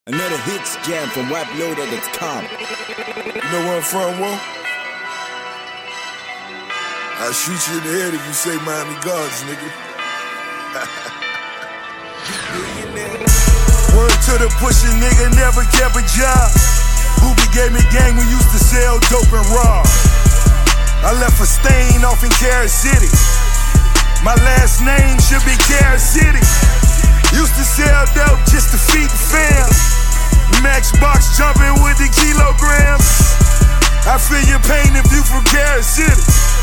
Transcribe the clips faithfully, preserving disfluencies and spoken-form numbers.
Another hits jam from wap loader dot com. You know where I'm from, Whoa? I'll shoot you in the head if you say Miami Gardens, nigga. Word to the pusher, nigga, never kept a job. Booby gave me gang, we used to sell dope and raw. I left a stain off in Carrot City. My last name should be Carrot City. Used to sell dope just to feed the fam. Matchbox jumping with the kilograms. I feel your pain if you from Carrot City.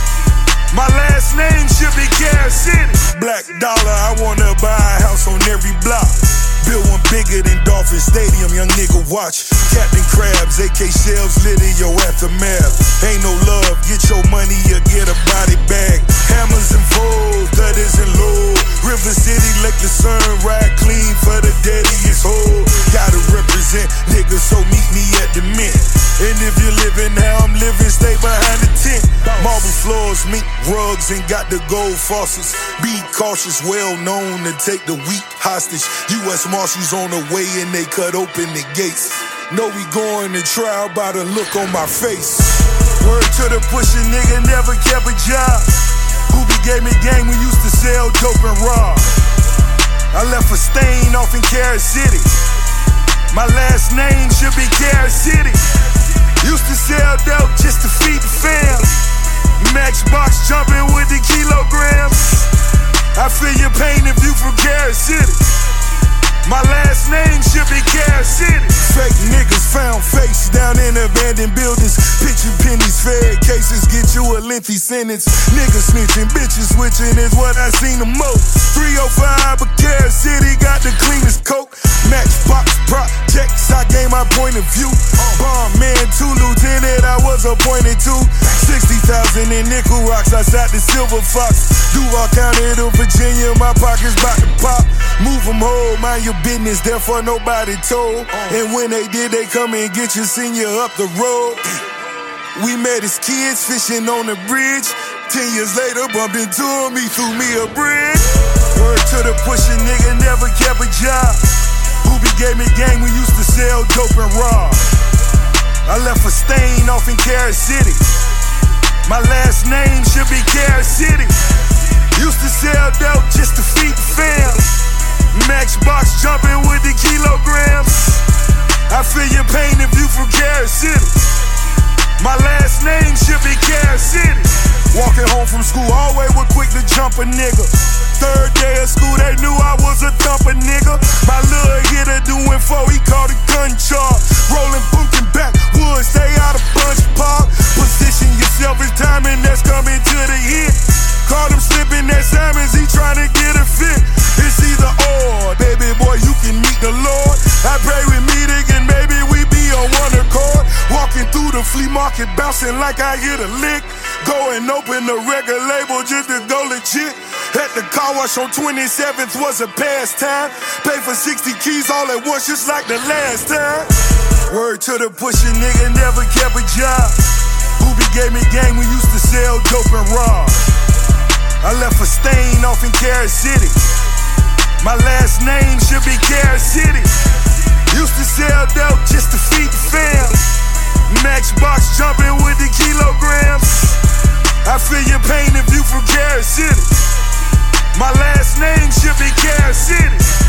My last name should be Carrot City. Black dollar, I wanna buy a house on every block. Build one bigger than Dolphin Stadium, young nigga watch. Captain Krabs, A K shells lit in your aftermath. Ain't no love, get your money or get a body bag. Hammers and foes, thudders and low. River City, Lake Lucerne, ride clean for the deadiest hole. Gotta represent niggas, so meet me at the mint. And if you're living how I'm living, stay behind the tent. Marble floors, mink rugs, and got the gold faucets. Be cautious, well known to take the weak hostage. U S Marshals on the way and they cut open the gates. Know we going to trial by the look on my face. Word to the pusher, nigga, never kept a job. Booby gave me gang, we used to sell dope and raw. I left a stain off in Carrot City. My last name should be Carrot City. Used to sell dope just to feed the fam. Matchbox jumping with the kilograms. I feel your pain if you from Carrot City. My last name should be Carrot City. Fake niggas found face down in abandoned buildings. Picture pennies, fed cases, get you a lengthy sentence. Niggas snitching, bitches switching is what I seen the most. three oh five, but Carrot City got the cleanest coke. Matchbox projects, I gave my point of view. Bomb man, two lieutenant, I was appointed to. sixty thousand in nickel rocks, I shot the Silver Fox. Duval County to Virginia, my pockets bout to pop. Move them whole, mind your business, therefore nobody told. And when they did, they come and get you, send you up the road. We met as kids fishing on the bridge. Ten years later, bumped into him, he threw me a bridge. Word to the pusher, nigga, never kept a job. Booby gave me gang, we used to sell dope and raw. I left a stain off in Carrot City. My last name should be Carrot City. Used to sell dope just to feed the fam. Matchbox jumping with the kilograms. I feel your pain if you from Carrot City. My last name should be Carrot City. Walking home from school, always was quick to jump a nigga. Third day of school, they knew I was a thumper nigga. My little hitter doing four, he called a gun charge. Rolling bunking backwood, stay out of Bunch Park. Position yourself, it's timing that's coming to the hit. Caught him slipping that Simons, he trying to get a fit. It's either or, baby boy, you can meet the Lord. I pray we meet again, maybe we be on one accord. Walking through the flea market, bouncing like I hit a lick. Go and open the record label just to go legit. At the car wash on twenty-seventh was a pastime. Pay for sixty keys all at once just like the last time. Word to the pusher, nigga, never kept a job. Booby gave me gang, we used to sell dope and raw. I left a stain off in Carrot City. My last name should be Carrot City. Used to sell dope just to feed the fam. Matchbox jumping with the kilograms. I feel your pain if you from Carrot City. My last name should be Carrot City.